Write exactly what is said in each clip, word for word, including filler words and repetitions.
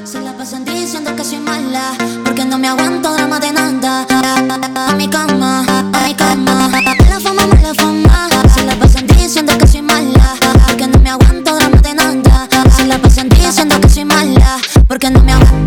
Se la pasan diciendo que soy mala, porque no me aguanto drama de nada. A mi cama, a mi cama, mala fama, mala fama. Se la pasan diciendo que soy mala, porque no me aguanto drama de nada. Se la pasan diciendo que soy mala, porque no me aguanto.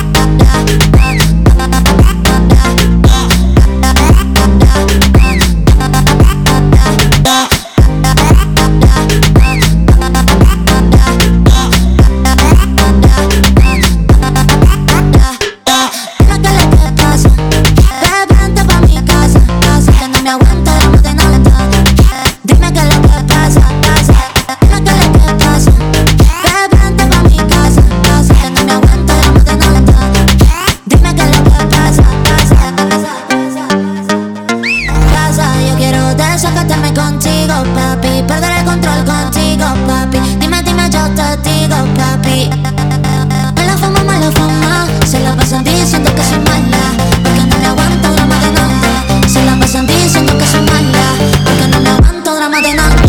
Desacatarme contigo, papi, perder el control contigo, papi. Dime, dime, yo te digo, papi. Mala fama, mala fama. Se la pasan diciendo que soy mala, porque no me aguanto drama de nada. Se la pasan diciendo que soy mala, porque no me aguanto drama de nada.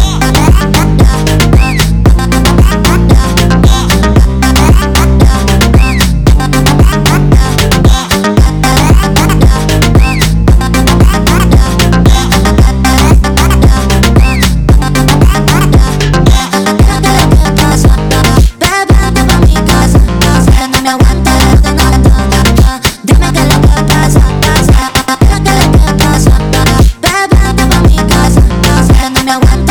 I want